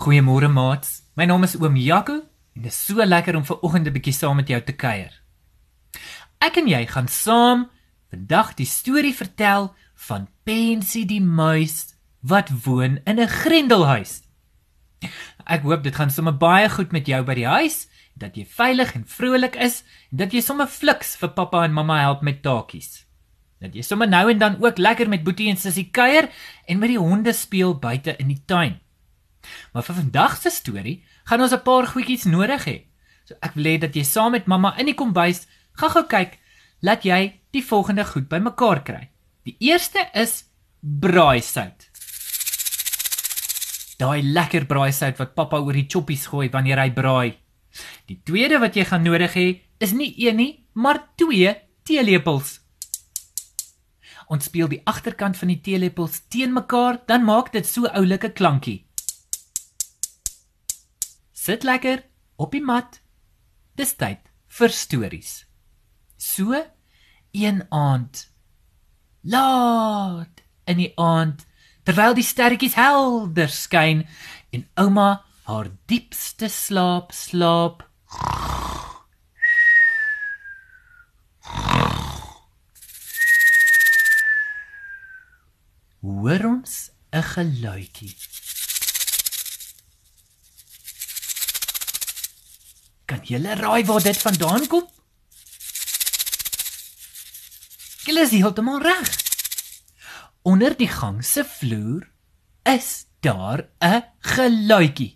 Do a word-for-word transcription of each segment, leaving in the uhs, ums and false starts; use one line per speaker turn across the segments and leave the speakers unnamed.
Goeiemôre maats, my naam is Oom Jaco en dit is so lekker om vanoggend 'n bietjie saam met jou te kuier. Ek en jy gaan saam vandag die storie vertel van Pensie die muis wat woon in 'n grendelhuis. Ek hoop dit gaan sommer baie goed met jou by die huis, dat jy veilig en vrolik is en dat jy sommer fliks vir pappa en mamma help met taakies. Dat jy sommer nou en dan ook lekker met Boetie en Sissie kuier en met die honde speel buite in die tuin. Maar vir vandag se storie gaan ons 'n paar goedjies nodig hê. So ek wil hê dat jy saam met mamma in die kombuis gou-gou kyk, laat jy die volgende goed bymekaar kry. Die eerste is braaisout. Daai lekker braaisout wat pappa oor die choppies gooi wanneer hy braai. Die tweede wat jy gaan nodig hê, is nie een nie, maar twee teelepels. Ons speel die agterkant van die teelepels teen mekaar, dan maak dit so oulike klankie. Sit lekker op die mat. Dis tyd vir stories. So, een aand, laat in die aand, terwyl die sterretjies helder skyn en ouma haar diepste slaap slaap. Hoor ons 'n geluidjie. Kan julle raai waar dit vandaan kom? Julle is heeltemal reg. Onder die gang se vloer is daar 'n geluidjie.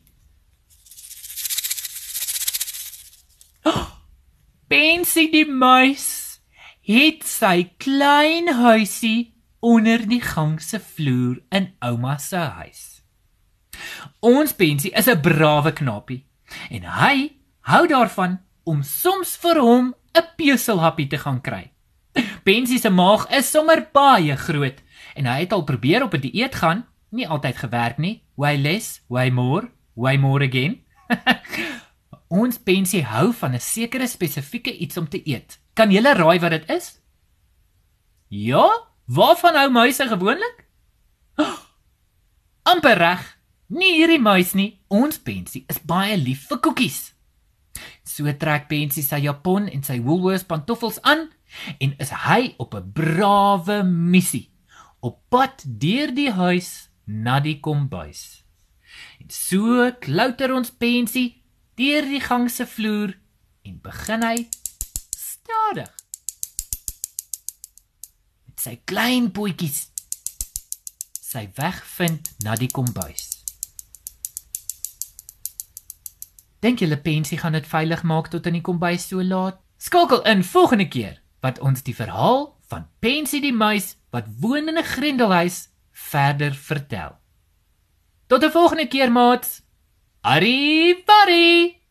Oh, Pensie die muis het sy klein huisie onder die gang se vloer in ouma se huis. Ons Pensie is 'n brawe knapie en hy hou daarvan om soms vir hom 'n peuselhappie te gaan kry. Pensie se maag is sommer baie groot en hy het al probeer op 'n dieet gaan, nie altyd gewerk nie. Way less, way more, way more again. Ons Pensie hou van 'n sekere spesifieke iets om te eet. Kan julle raai wat dit is? Ja, waarvan hou muise gewoonlik? Oh, amper reg, nie hierdie muis nie. Ons Pensie is baie lief vir koekies. So trek Pensie sy japon en sy Woolworths pantoffels aan en is hy op 'n brawe missie, op pad deur die huis na die kombuis. En so klouter ons Pensie deur die gang se vloer en begin hy stadig met sy klein pootjies sy weg vind na die kombuis. Dink julle Pensie gaan dit veilig maak tot in die kombuis so laat? Skakel in volgende keer wat ons die verhaal van Pensie die muis wat woon in 'n grendelhuis verder vertel. Tot 'n volgende keer maats. Arrivederci!